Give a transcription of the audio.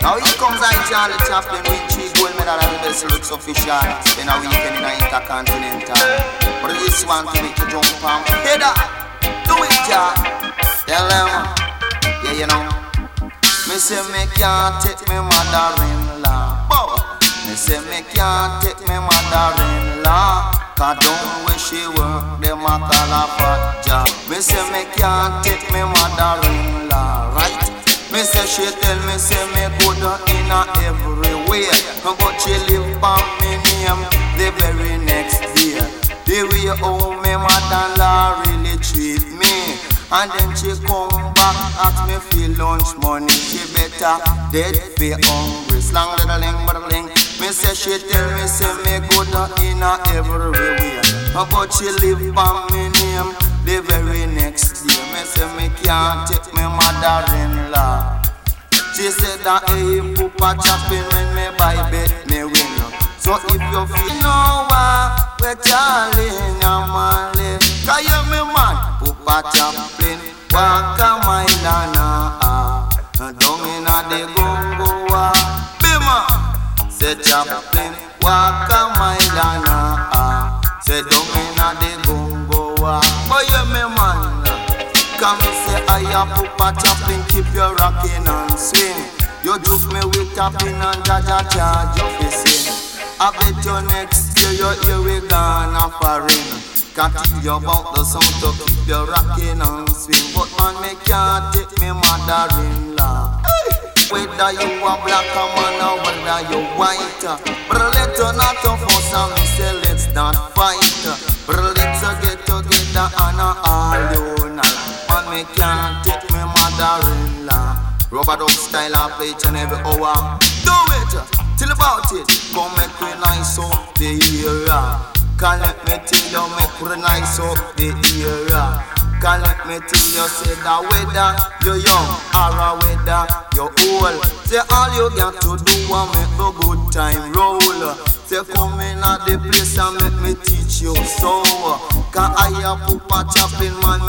Now here comes I, Charlie Chaplin, with 3 gold medal and the best looks official. Spend a weekend in a intercontinental. But this one to make you jump on. Header, do it, Jah. Tell them, yeah, you know. Me say me can't take me mother-in-law. Me say me can't take me mother-in-law. Cause down where she work, them a call her fat job. Me say me can't take me mother-in-law, right? Me say she tell me say me good in a everywhere, but she live on me name the very next day. The way how me mother-in-law really treat me, and then she come back ask me for lunch money. She better dead be hungry. Slang little ling, but ling. Me say she tell me say me good in a everywhere, but she live on me name the very next day. Me say me can't take me mother-in-law. She said that hey, Papa Chaplin when me buy bet me win. So if you feel no we're Charlie and Mali, cause you me man, Papa Chaplin, walk a mile and down in a the gongoa. Bima, say Chaplin, walk a mile and say down in a the gongoa. Oh you me man, come say I am Papa Chaplin, keep your rocking and swing. You juke me with tapping and Jaja charge you fi sing. I bet you next year your ear we gonna foreign. Can't tell you about the sound to keep your rocking and swing. But man me can't take me mother-in-law. Whether you a black man or whether you white, but let's not fuss and me say let's not fight. But let's get together and all unite. Man me can't take me mother-in-law. Rubber dub style I play each and every hour. Do it, tell about it. Come make me nice up the area. Can let me tell you make me nice up the area. Can let me tell you say that whether you're young or a whether you're old, say all you got to do is make the good time roll. Say come in at the place and make me teach you so. Cause I a Papa Chaplin man.